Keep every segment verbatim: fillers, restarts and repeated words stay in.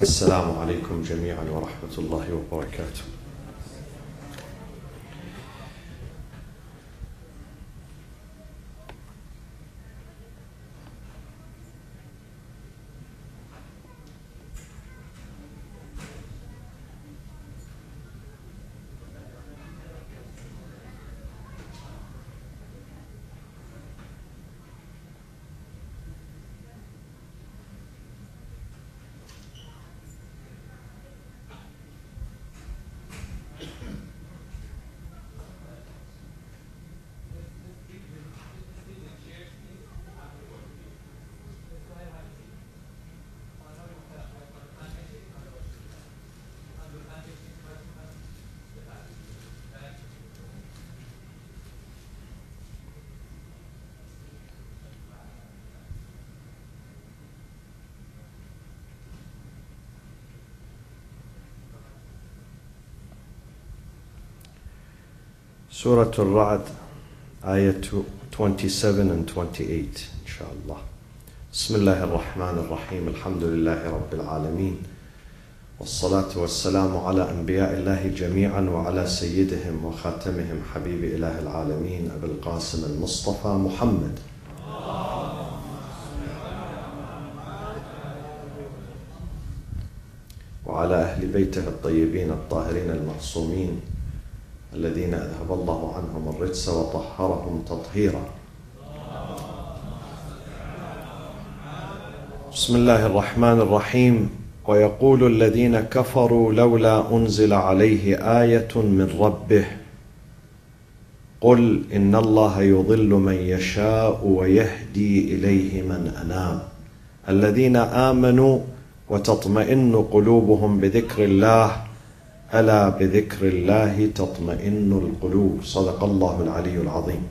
السلام عليكم جميعا ورحمة الله وبركاته. Surah Al-Ra'd, ayah twenty-seven and twenty-eight, inshallah. Bismillah ar-Rahman ar-Rahim, alhamdulillahi rabbil alameen. Wassalatu wassalamu ala anbiya'illahi jami'an wa ala sayyidihim wa khatamihim habibi ilahi al-alameen, Abil Qasim al-Mustafa Muhammad. وعلى أهل بيته الطيبين الطاهرين المعصومين الذين أذهب الله عنهم الرجس وطهرهم تطهيرا. بسم الله الرحمن الرحيم. ويقول الذين كفروا لولا أنزل عليه آية من ربه قل إن الله يضل من يشاء ويهدي إليه من أناب الذين آمنوا وتطمئن قلوبهم بذكر الله ألا بذكر الله تطمئن القلوب. صدق الله العلي العظيم.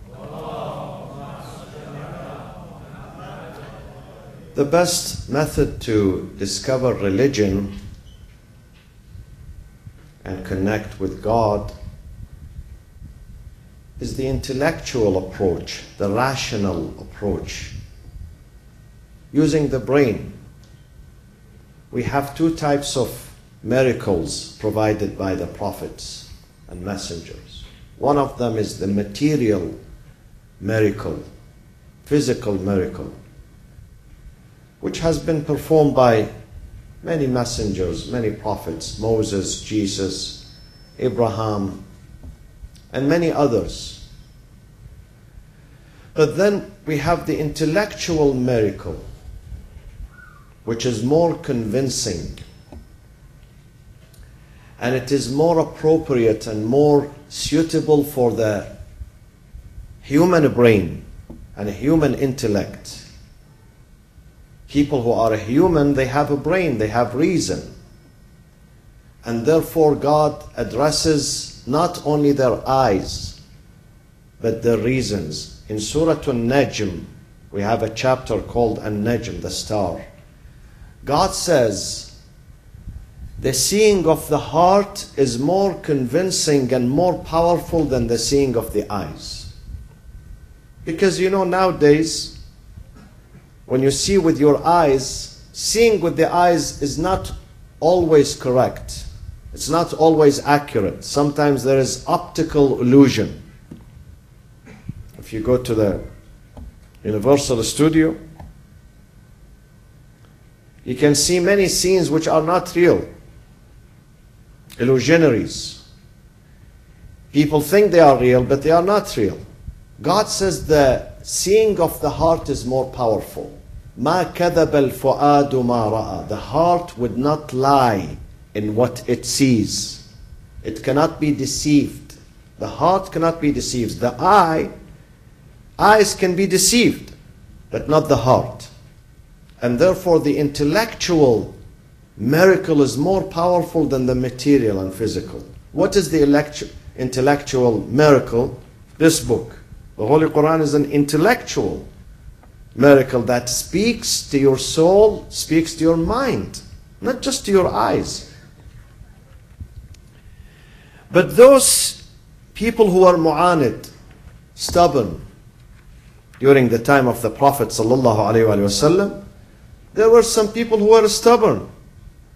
The best method to discover religion and connect with God is the intellectual approach, the rational approach, using the brain. We have two types of miracles provided by the prophets and messengers. One of them is the material miracle, physical miracle, which has been performed by many messengers, many prophets, Moses, Jesus, Abraham, and many others. But then we have the intellectual miracle, which is more convincing, and it is more appropriate and more suitable for the human brain and human intellect. People who are human, they have a brain, they have reason. And therefore God addresses not only their eyes, but their reasons. In Surah An-Najm, we have a chapter called An-Najm, the star. God says, the seeing of the heart is more convincing and more powerful than the seeing of the eyes. Because you know, nowadays, when you see with your eyes, seeing with the eyes is not always correct. It's not always accurate. Sometimes there is optical illusion. If you go to the Universal Studio, you can see many scenes which are not real. Illusionaries. People think they are real, but they are not real. God says the seeing of the heart is more powerful. مَا كَذَبَ الْفُؤَادُ مَا رَأَى. The heart would not lie in what it sees. It cannot be deceived. The heart cannot be deceived. The eye, eyes can be deceived, but not the heart. And therefore the intellectual miracle is more powerful than the material and physical. What is the intellectual miracle? This book. The Holy Quran is an intellectual miracle that speaks to your soul, speaks to your mind, not just to your eyes. But those people who are mu'anid, stubborn, during the time of the Prophet sallallahu alaihi wasallam, there were some people who were stubborn.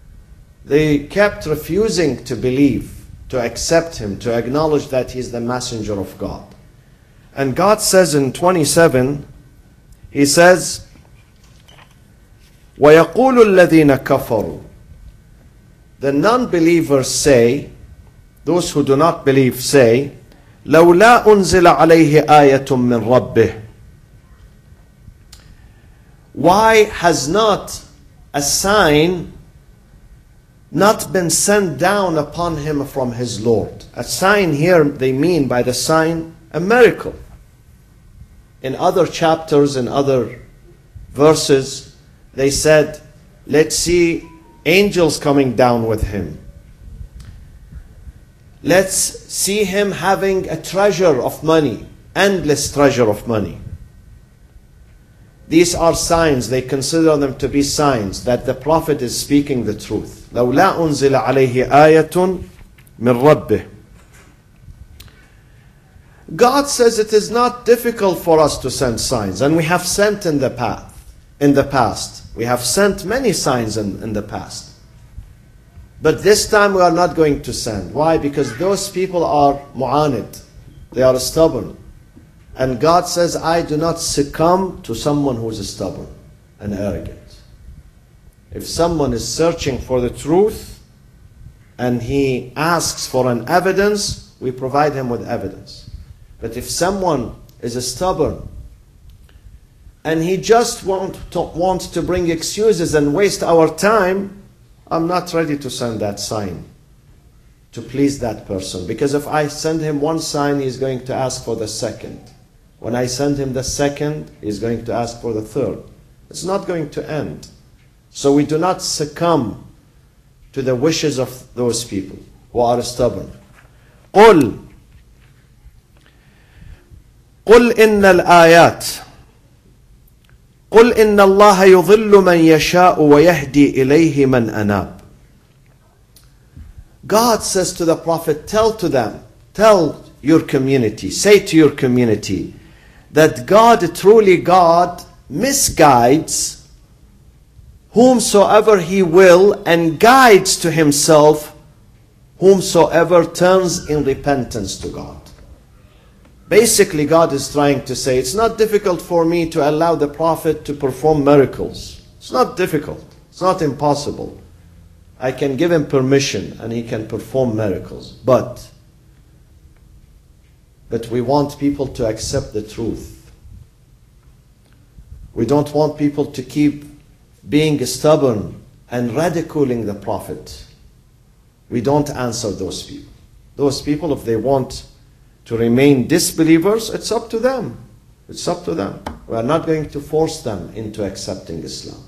they kept refusing to believe, to accept him, to acknowledge that he's the messenger of God. And God says in twenty-seven, he says, وَيَقُولُ الَّذِينَ كَفَرُوا. The non-believers say, those who do not believe say, لَوْلَا أُنزِلَ عَلَيْهِ آيَةٌ مِّن رَبِّهِ. Why has not a sign not been sent down upon him from his Lord? A sign here, they mean by the sign, a miracle. In other chapters, in other verses, they said, let's see angels coming down with him. Let's see him having a treasure of money, endless treasure of money. These are signs, they consider them to be signs that the Prophet is speaking the truth. لَوْلَا أُنزِلَ عَلَيْهِ آيَةٌ مِّن رَبِّهِ. God says it is not difficult for us to send signs, and we have sent in the past. In the past, we have sent many signs in, in the past. But this time we are not going to send. Why? Because those people are mu'anid. They are stubborn. And God says, I do not succumb to someone who is stubborn and arrogant. If someone is searching for the truth and he asks for an evidence, we provide him with evidence. But if someone is stubborn and he just want to, wants to bring excuses and waste our time, I'm not ready to send that sign to please that person. Because if I send him one sign, he's going to ask for the second. When I send him the second, he's going to ask for the third. It's not going to end. So we do not succumb to the wishes of those people who are stubborn. قُلْ قُلْ إِنَّ الْآيَاتِ قُلْ إِنَّ اللَّهَ يُضِلُّ مَنْ يَشَاءُ وَيَهْدِي إِلَيْهِ مَنْ أَنَابَ. God says to the Prophet, tell to them, tell your community, say to your community, that God, truly God, misguides whomsoever He will and guides to Himself whomsoever turns in repentance to God. Basically, God is trying to say, it's not difficult for me to allow the Prophet to perform miracles. It's not difficult. It's not impossible. I can give him permission and he can perform miracles. But, but we want people to accept the truth. We don't want people to keep being stubborn and ridiculing the Prophet. We don't answer those people. Those people, if they want to remain disbelievers, it's up to them. It's up to them. We are not going to force them into accepting Islam.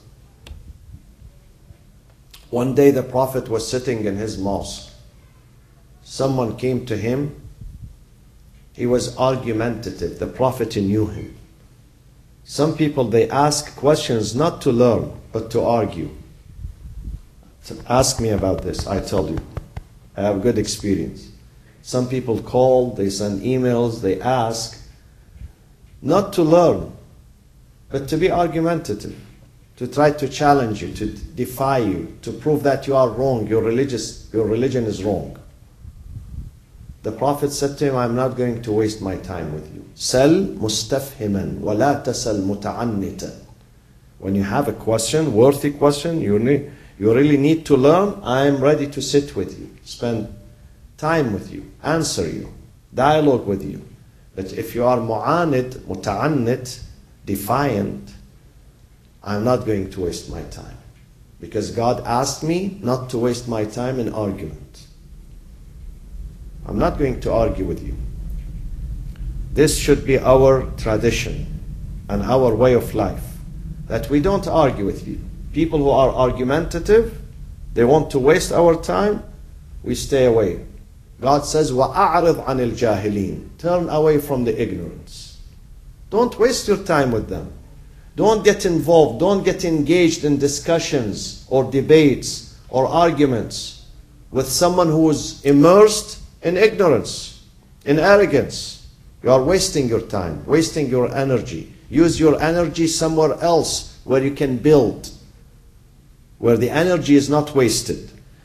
One day the Prophet was sitting in his mosque. Someone came to him. He was argumentative. The Prophet knew him. Some people, they ask questions not to learn, but to argue. So ask me about this. I tell you. I have good experience. Some people call, they send emails, they ask, not to learn, but to be argumentative, to try to challenge you, to defy you, to prove that you are wrong, your, religious, your religion is wrong. The Prophet said to him, I'm not going to waste my time with you. Sal mustafhiman wa la tasal muta'annitan. When you have a question, worthy question, you, need, you really need to learn, I am ready to sit with you, spend time with you, answer you, dialogue with you. But if you are mu'anid, muta'annit, defiant, I'm not going to waste my time. Because God asked me not to waste my time in argument. I'm not going to argue with you. This should be our tradition and our way of life. That we don't argue with you. People who are argumentative, they want to waste our time, we stay away. God says, وَأَعْرِضْ عَنِ الْجَاهِلِينَ. Turn away from the ignorance. Don't waste your time with them. Don't get involved. Don't get engaged in discussions or debates or arguments with someone who is immersed in ignorance, in arrogance. You are wasting your time, wasting your energy. Use your energy somewhere else where you can build, where the energy is not wasted.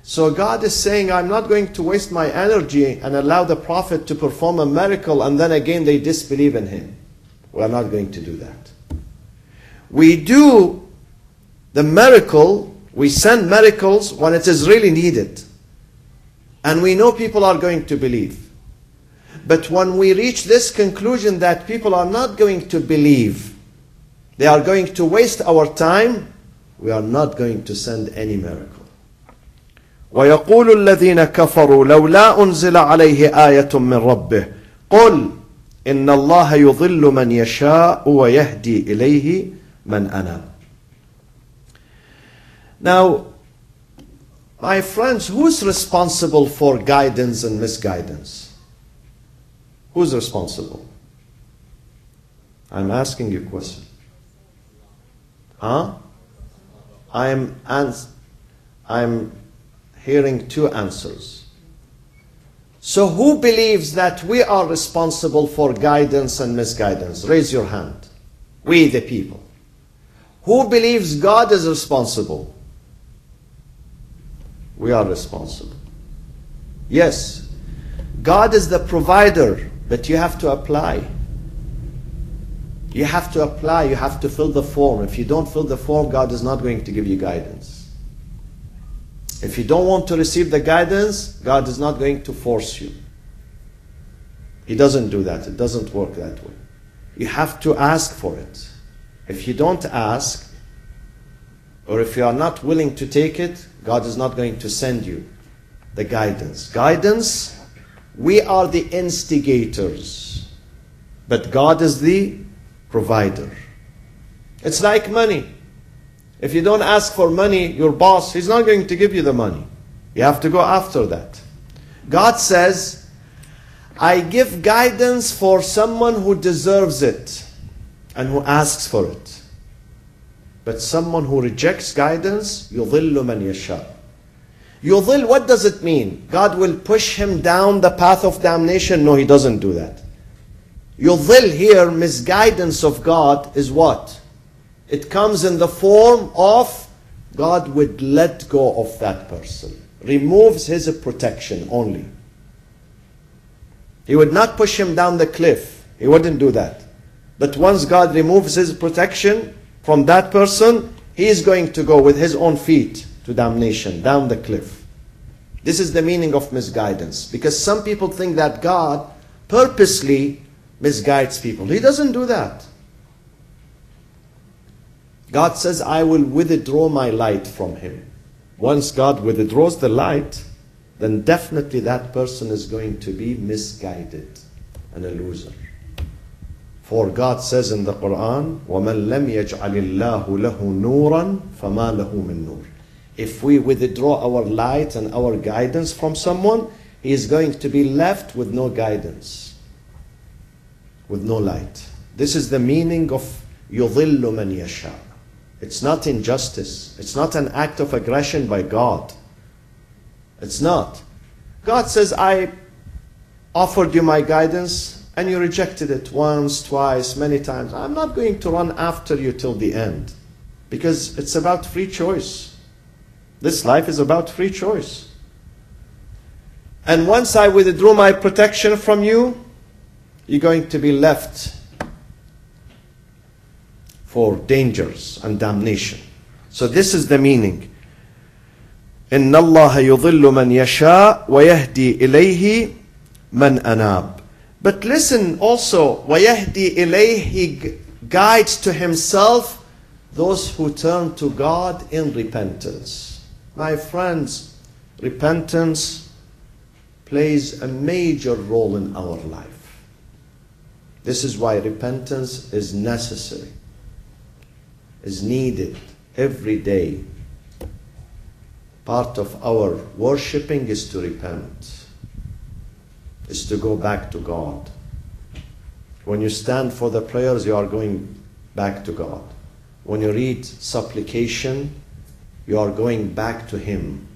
So God is saying, I'm not going to waste my energy and allow the Prophet to perform a miracle and then again they disbelieve in him. We are not going to do that. We do the miracle, we send miracles when it is really needed. And we know people are going to believe. But when we reach this conclusion that people are not going to believe, they are going to waste our time, we are not going to send any miracle. وَيَقُولُ الَّذِينَ كَفَرُوا لَوْلَا أُنزِلَ عَلَيْهِ آيَةٌ مِّن رَبِّهِ قُلْ إِنَّ اللَّهَ يُضِلُّ مَنْ يَشَاءُ وَيَهْدِي إِلَيْهِ مَنْ أَنَابَ. Now, my friends, who's responsible for guidance and misguidance? Who's responsible? I'm asking you a question. Huh? I'm ans- I'm hearing two answers. So who believes that we are responsible for guidance and misguidance? Raise your hand. We the people. Who believes God is responsible? We are responsible. Yes, God is the provider, but you have to apply. You have to apply, you have to fill the form. If you don't fill the form, God is not going to give you guidance. If you don't want to receive the guidance, God is not going to force you. He doesn't do that. It doesn't work that way. You have to ask for it. If you don't ask, or if you are not willing to take it, God is not going to send you the guidance. Guidance, we are the instigators, but God is the provider. It's like money. If you don't ask for money, your boss, he's not going to give you the money. You have to go after that. God says, I give guidance for someone who deserves it and who asks for it. But someone who rejects guidance, يُضِلُّ مَنْ يَشَاءُ. Yudhil, what does it mean? God will push him down the path of damnation? No, He doesn't do that. Yudhil here, misguidance of God, is what? It comes in the form of God would let go of that person. Removes His protection only. He would not push him down the cliff. He wouldn't do that. But once God removes His protection from that person, he is going to go with his own feet to damnation, down the cliff. This is the meaning of misguidance. Because some people think that God purposely misguides people. He doesn't do that. God says, I will withdraw my light from him. Once God withdraws the light, then definitely that person is going to be misguided and a loser. For God says in the Quran, وَمَنْ لَمْ يَجْعَلِ اللَّهُ لَهُ نُورًا فَمَا لَهُ مِن نُور. If we withdraw our light and our guidance from someone, he is going to be left with no guidance, with no light. This is the meaning of يُضِلُّ مَنْ يَشَاءُ. It's not injustice. It's not an act of aggression by God. It's not. God says, I offered you my guidance and you rejected it once, twice, many times. I'm not going to run after you till the end, because it's about free choice. This life is about free choice. And once I withdraw my protection from you, you're going to be left for dangers and damnation. So this is the meaning. إِنَّ اللَّهَ يُضِلُّ مَنْ يَشَاءُ وَيَهْدِي إِلَيْهِ مَنْ أَنَابَ. But listen also, وَيَهْدِي إِلَيْهِ, He guides to Himself those who turn to God in repentance. My friends, repentance plays a major role in our life. This is why repentance is necessary, is needed every day. Part of our worshipping is to repent, is to go back to God. When you stand for the prayers, you are going back to God. When you read supplication, you are going back to Him.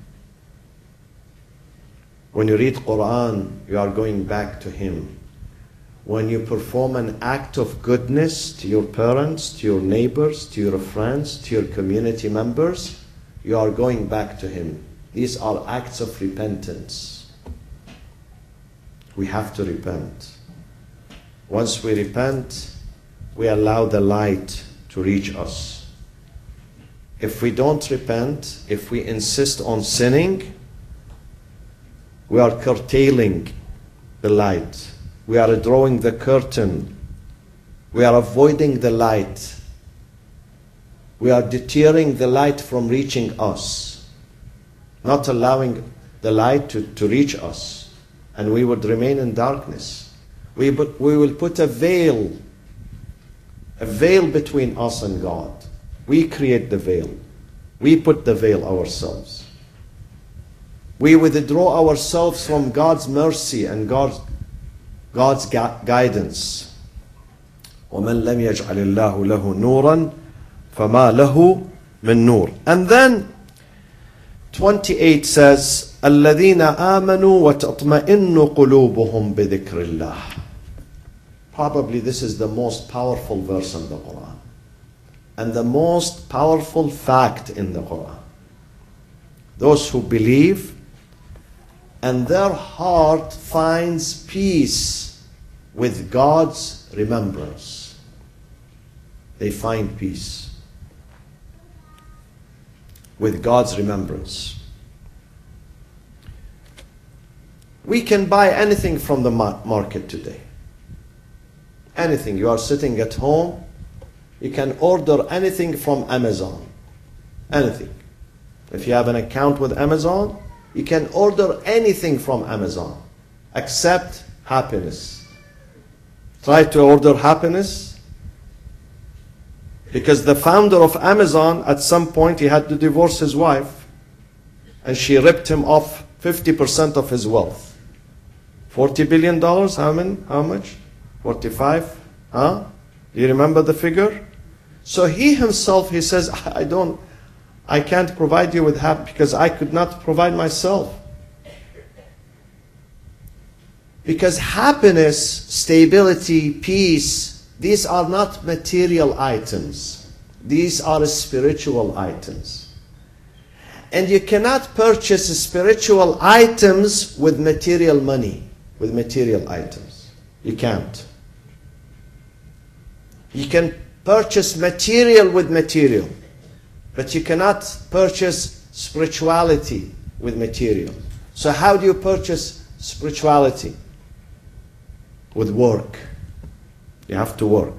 When you read Quran, you are going back to Him. When you perform an act of goodness to your parents, to your neighbors, to your friends, to your community members, you are going back to Him. These are acts of repentance. We have to repent. Once we repent, we allow the light to reach us. If we don't repent, if we insist on sinning, we are curtailing the light. We are drawing the curtain. We are avoiding the light. We are deterring the light from reaching us, not allowing the light to, to reach us, and we would remain in darkness. We, but we will put a veil, a veil between us and God. We create the veil. We put the veil ourselves. We withdraw ourselves from God's mercy and God's, God's gu- guidance. وَمَنْ لَمْ يَجْعَلِ اللَّهُ لَهُ نُورًا فَمَا لَهُ مِن نُور. And then twenty-eight says, الَّذِينَ آمَنُوا وَتَطْمَئِنُّ قُلُوبُهُمْ بِذِكْرِ اللَّهِ. Probably this is the most powerful verse in the Quran, and the most powerful fact in the Quran. Those who believe and their heart finds peace with God's remembrance. They find peace with God's remembrance. We can buy anything from the market today. Anything. You are sitting at home, you can order anything from Amazon. Anything. If you have an account with Amazon, you can order anything from Amazon except happiness. Try to order happiness, because the founder of Amazon, at some point, he had to divorce his wife, and she ripped him off fifty percent of his wealth. forty billion dollars, how many? How much? forty-five? Huh? Do you remember the figure? So he himself, he says, I don't, I can't provide you with happiness because I could not provide myself. Because happiness, stability, peace, these are not material items. These are spiritual items. And you cannot purchase spiritual items with material money, with material items. You can't. You can purchase material with material, but you cannot purchase spirituality with material. So how do you purchase spirituality? With work. You have to work.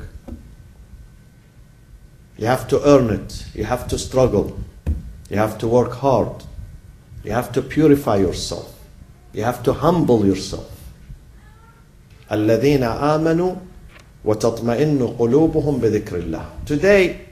You have to earn it. You have to struggle. You have to work hard. You have to purify yourself. You have to humble yourself. الَّذِينَ آمَنُوا وَتَطْمَئِنُّ قُلُوبُهُمْ بِذِكْرِ اللَّهِ. Today,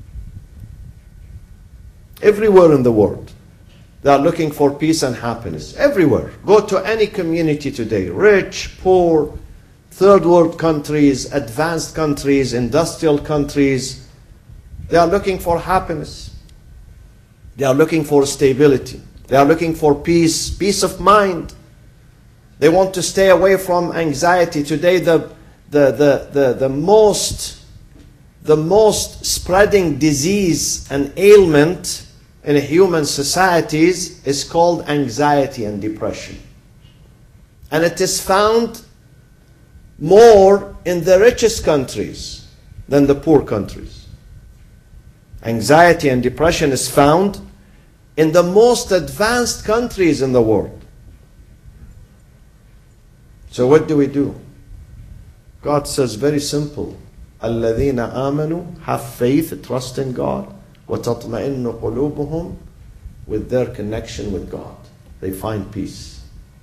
everywhere in the world, they are looking for peace and happiness. Everywhere. Go to any community today, rich, poor, third world countries, advanced countries, industrial countries. They are looking for happiness. They are looking for stability. They are looking for peace, peace of mind. They want to stay away from anxiety. Today, the the the the, the most the most spreading disease and ailment in human societies is called anxiety and depression. And it is found more in the richest countries than the poor countries. Anxiety and depression is found in the most advanced countries in the world. So what do we do? God says very simple. الَّذِينَ آمَنُوا, have faith, trust in God. وَتَطْمَئِنُّ قُلُوبُهُمْ, with their connection with God. They find peace.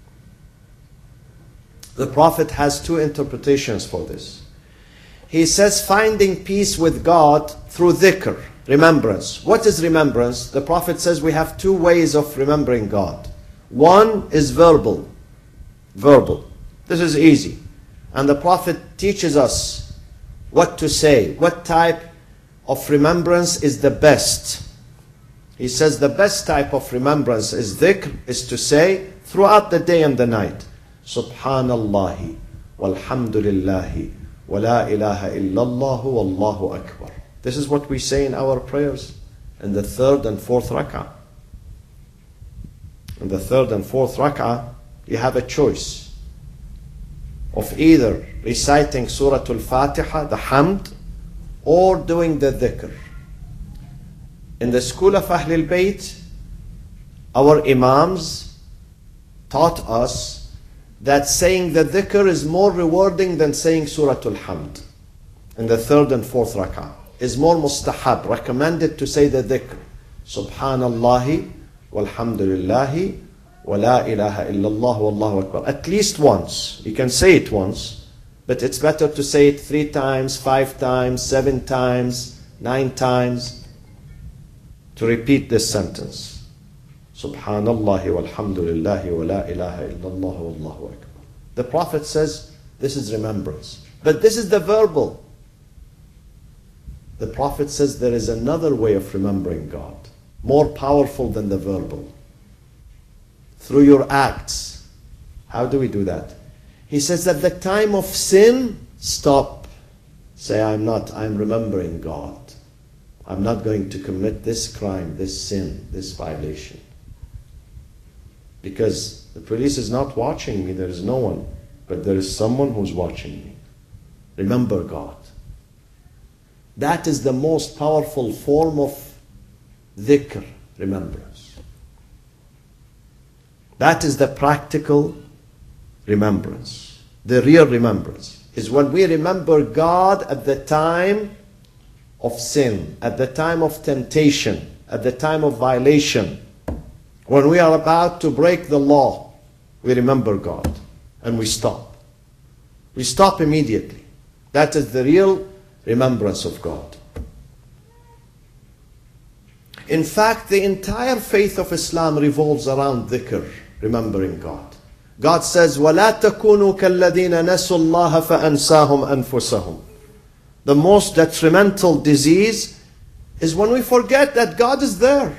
The Prophet has two interpretations for this. He says finding peace with God through dhikr, remembrance. What is remembrance? The Prophet says we have two ways of remembering God. One is verbal. Verbal. This is easy. And the Prophet teaches us what to say, what type of remembrance is the best. He says the best type of remembrance is dhikr, is to say throughout the day and the night, Subhanallah, walhamdulillah, wa la ilaha illallah, wallahu akbar. This is what we say in our prayers in the third and fourth rak'ah. in the third and fourth rak'ah, you have a choice of either reciting Surah Al-Fatiha, the Hamd, or doing the dhikr. In the school of Ahlul Bayt, our imams taught us that saying the dhikr is more rewarding than saying Surah Al-Hamd. In the third and fourth rak'ah, is more mustahab, recommended to say the dhikr. Subhanallahi walhamdulillahi wa la ilaha illallah wallahu akbar. At least once. You can say it once, but it's better to say it three times, five times, seven times, nine times, to repeat this sentence. Subhanallahi walhamdulillahi wa la ilaha illallah wallahu akbar. The Prophet says this is remembrance. But this is the verbal. The Prophet says there is another way of remembering God, more powerful than the verbal. Through your acts. How do we do that? He says at the time of sin, stop. Say, I'm not, I'm remembering God. I'm not going to commit this crime, this sin, this violation. Because the police is not watching me, there is no one, but there is someone who's watching me. Remember God. That is the most powerful form of dhikr, remembrance. That is the practical remembrance. The real remembrance is when we remember God at the time of sin, at the time of temptation, at the time of violation. When we are about to break the law, we remember God and we stop. We stop immediately. That is the real remembrance of God. In fact, the entire faith of Islam revolves around dhikr, remembering God. God says, وَلَا تَكُونُوا كَالَّذِينَ نَسُوا اللَّهَ فَأَنْسَاهُمْ أَنفُسَهُمْ. The most detrimental disease is when we forget that God is there.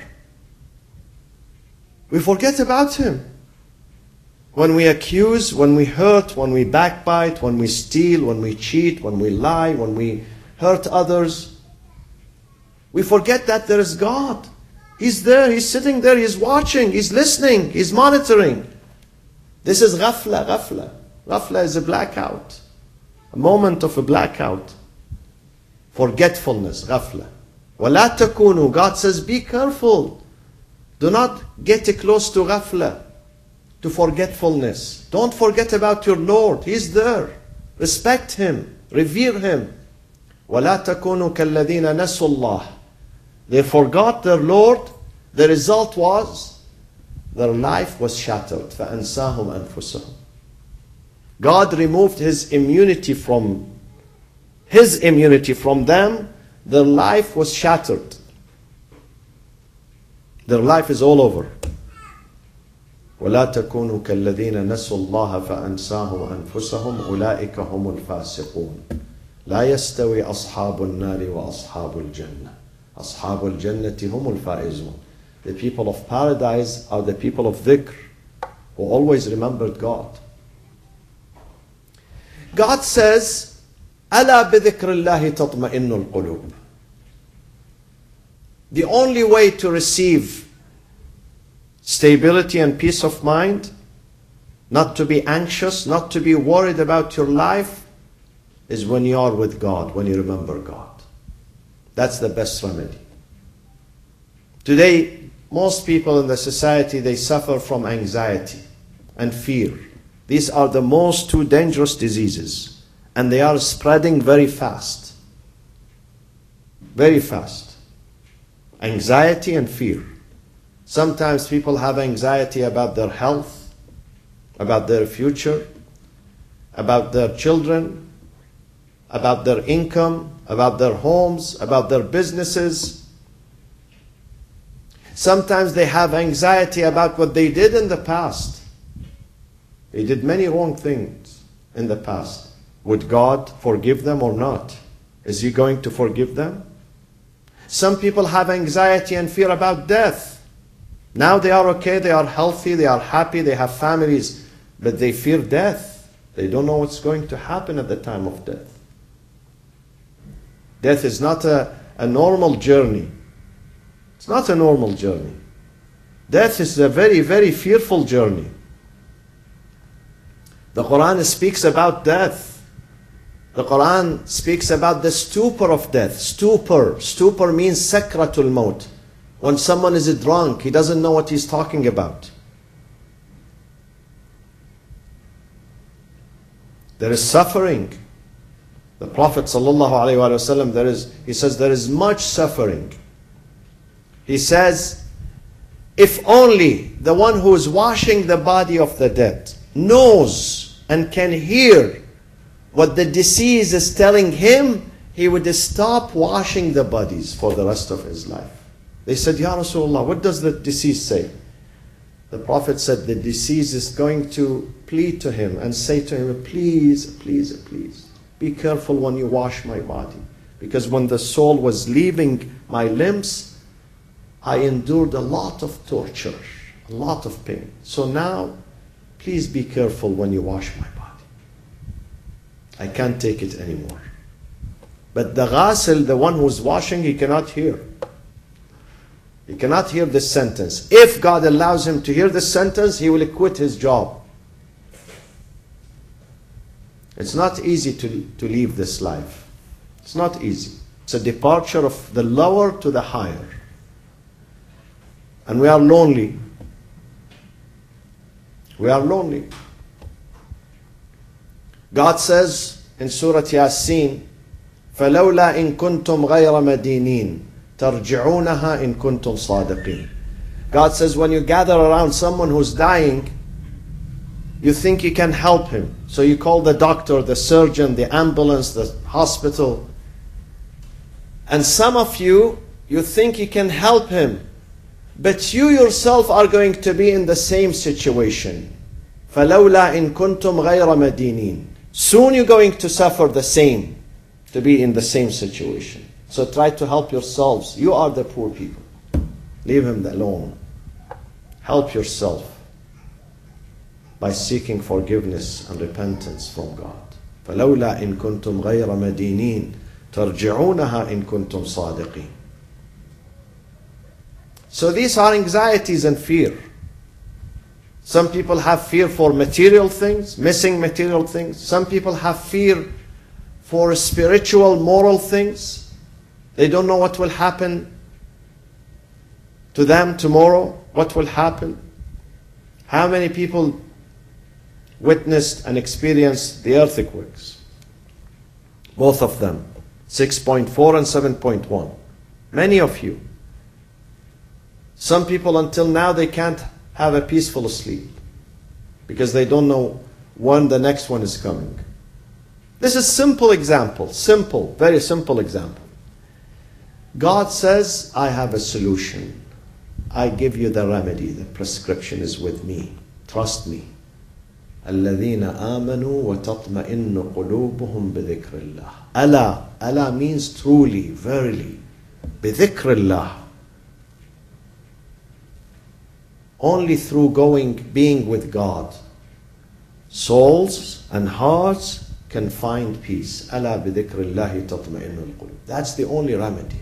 We forget about Him. When we accuse, when we hurt, when we backbite, when we steal, when we cheat, when we lie, when we hurt others, we forget that there is God. He's there, He's sitting there, He's watching, He's listening, He's monitoring. This is ghafla, ghafla. Ghafla is a blackout. A moment of a blackout. Forgetfulness, ghafla. وَلَا تَكُونُوا. God says, be careful. Do not get close to ghafla, to forgetfulness. Don't forget about your Lord. He's there. Respect Him. Revere Him. وَلَا تَكُونُوا كَالَّذِينَ نَسُوا اللَّهِ. They forgot their Lord. The result was their life was shattered. فَأَنْسَاهُمْ أَنفُسَهُمْ. God removed His immunity from His immunity from them. Their life was shattered. Their life is all over. وَلَا تَكُونُوا كَالَّذِينَ نَسُوا اللَّهَ فَأَنْسَاهُمْ أَنفُسَهُمْ أُولَٰئِكَ هُمُ الْفَاسِقُونَ لَا يَسْتَوِي أَصْحَابُ النَّارِ وَأَصْحَابُ الْجَنَّةِ أَصْحَابُ الْجَنَّةِ هُمُ الْفَائِزُونَ. The people of paradise are the people of dhikr, who always remembered God. God says, أَلَا بِذِكْرِ اللَّهِ تَطْمَئِنُّ الْقُلُوبِ. The only way to receive stability and peace of mind, not to be anxious, not to be worried about your life, is when you are with God, when you remember God. That's the best remedy. Today, most people in the society, they suffer from anxiety and fear. These are the most two dangerous diseases, and they are spreading very fast. Very fast. Anxiety and fear. Sometimes people have anxiety about their health, about their future, about their children, about their income, about their homes, about their businesses. Sometimes they have anxiety about what they did in the past. They did many wrong things in the past. Would God forgive them or not? Is He going to forgive them? Some people have anxiety and fear about death. Now they are okay, they are healthy, they are happy, they have families, but they fear death. They don't know what's going to happen at the time of death. Death is not a, a normal journey. It's not a normal journey. Death is a very, very fearful journey. The Quran speaks about death. The Quran speaks about the stupor of death. Stupor. Stupor means sakratul maut. When someone is drunk, he doesn't know what he's talking about. There is suffering. The Prophet ﷺ, there is, he says there is much suffering. He says, if only the one who is washing the body of the dead knows and can hear what the deceased is telling him, he would stop washing the bodies for the rest of his life. They said, Ya Rasulullah, what does the deceased say? The Prophet said, the deceased is going to plead to him and say to him, please, please, please, be careful when you wash my body. Because when the soul was leaving my limbs, I endured a lot of torture, a lot of pain. So now, please be careful when you wash my body. I can't take it anymore. But the ghasil, the one who's washing, he cannot hear. He cannot hear this sentence. If God allows him to hear this sentence, he will quit his job. It's not easy to, to leave this life. It's not easy. It's a departure of the lower to the higher. And we are lonely. We are lonely. God says in Surah Yasin, فَلَوْلَا إِن كُنْتُمْ غَيْرَ مَدِينِينَ تَرْجِعُونَهَا إِن كُنْتُمْ صَادِقِينَ. God says when you gather around someone who's dying, you think you can help him. So you call the doctor, the surgeon, the ambulance, the hospital. And some of you, you think you can help him. But you yourself are going to be in the same situation. فَلَوْلَا إِن كُنْتُمْ غَيْرَ مَدِينِينَ. Soon you're going to suffer the same, to be in the same situation. So try to help yourselves. You are the poor people. Leave him alone. Help yourself by seeking forgiveness and repentance from God. فَلَوْلَا إِن كُنْتُمْ غَيْرَ مَدِينِينَ تَرْجِعُونَهَا إِن كُنْتُمْ صَادِقِينَ. So these are anxieties and fear. Some people have fear for material things, missing material things. Some people have fear for spiritual, moral things. They don't know what will happen to them tomorrow, what will happen. How many people witnessed and experienced the earthquakes? Both of them, six point four and seven point one. Many of you. Some people until now they can't have a peaceful sleep because they don't know when the next one is coming. This is simple example, simple, very simple example. God says, I have a solution. I give you the remedy. The prescription is with me. Trust me. الَّذِينَ آمَنُوا وَتَطْمَئِنُّ قُلُوبُهُمْ بِذِكْرِ اللَّهِ. Allah, Allah means truly, verily. بِذِكْرِ اللَّهِ. Only through going, being with God, souls and hearts can find peace. أَلَا بِذِكْرِ اللَّهِ تَطْمَئِنُّ الْقُلُوبُ. That's the only remedy.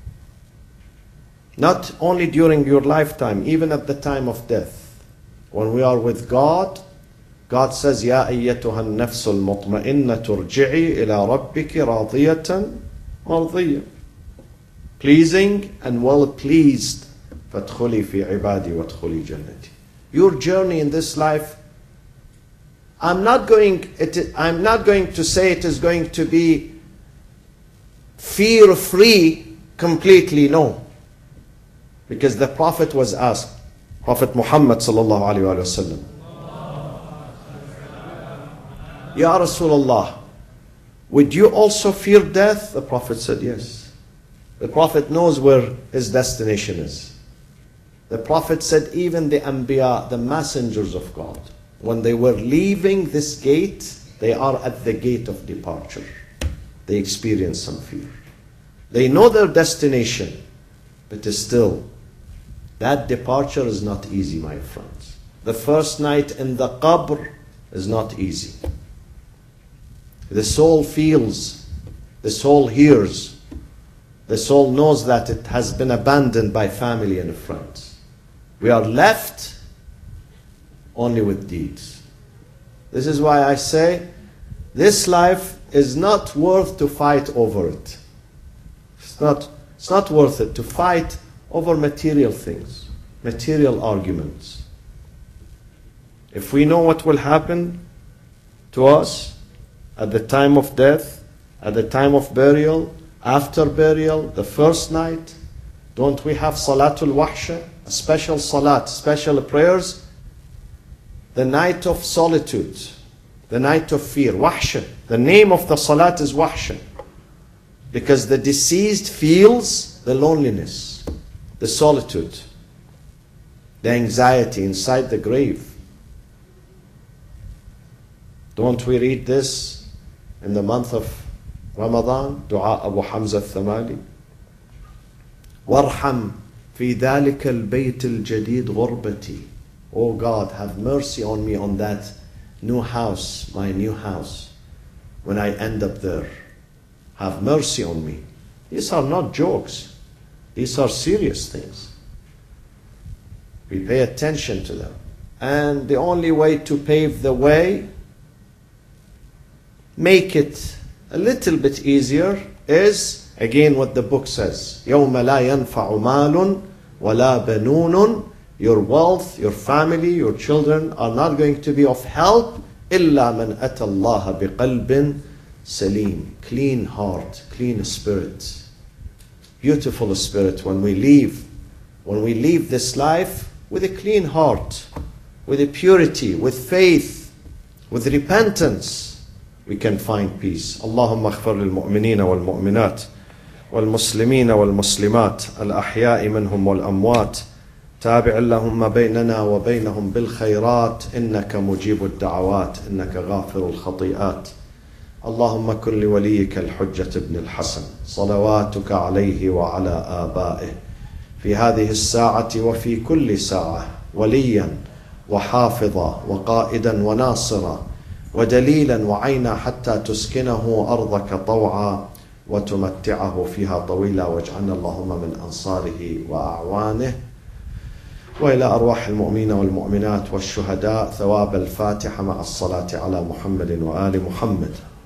Not only during your lifetime, even at the time of death. When we are with God, God says, يَا أَيَّتُهَا النَّفْسُ الْمُطْمَئِنَّةُ ارْجِعِي إِلَىٰ رَبِّكِ رَاضِيَةً مَرْضِيَّةً. Pleasing and well pleased. فَادْخُلِي فِي عِبَادِي وَادْخُلِي جَنَّتِي. Your journey in this life, I'm not going, it, I'm not going to say it is going to be fear-free completely, no. Because the Prophet was asked, Prophet Muhammad sallallahu alaihi wasallam, Ya Rasulullah, would you also fear death? The Prophet said yes. The Prophet knows where his destination is. The Prophet said even the Anbiya, the messengers of God, when they were leaving this gate, they are at the gate of departure. They experience some fear. They know their destination, but still, that departure is not easy, my friends. The first night in the qabr is not easy. The soul feels, the soul hears, the soul knows that it has been abandoned by family and friends. We are left only with deeds. This is why I say this life is not worth to fight over it. It's not, it's not worth it to fight over material things, material arguments. If we know what will happen to us at the time of death, at the time of burial, after burial, the first night, don't we have Salatul Wahsha, a special salat, special prayers? The night of solitude, the night of fear, Wahsha. The name of the salat is Wahsha, because the deceased feels the loneliness, the solitude, the anxiety inside the grave. Don't we read this in the month of Ramadan? Dua Abu Hamza al-Thamali. وارحم في ذلك البيت الجديد غربتي. Oh God, have mercy on me on that new house, my new house, when I end up there. Have mercy on me. These are not jokes. These are serious things. We pay attention to them. And the only way to pave the way, make it a little bit easier, is again what the book says. يَوْمَ لَا يَنْفَعُ مَالٌ وَلَا بَنُونٌ. Your wealth, your family, your children are not going to be of help. إِلَّا مَنْ أَتَى اللَّهَ بِقَلْبٍ سَلِيمٍ. Clean heart, clean spirit. Beautiful spirit when we leave. When we leave this life with a clean heart, with a purity, with faith, with repentance, we can find peace. اللهم اغفر للمؤمنين والمؤمنات والمسلمين والمسلمات الأحياء منهم والأموات تابع اللهم بيننا وبينهم بالخيرات إنك مجيب الدعوات إنك غافر الخطيئات. اللهم كن لوليك الحجة بن الحسن صلواتك عليه وعلى آبائه في هذه الساعة وفي كل ساعة وليا وحافظا وقائدا وناصرا ودليلا وعينا حتى تسكنه أرضك طوعا وتمتعه فيها طويلا واجعلنا اللهم من أنصاره وأعوانه. وإلى أرواح المؤمنين والمؤمنات والشهداء ثواب الفاتحة مع الصلاة على محمد وآل محمد.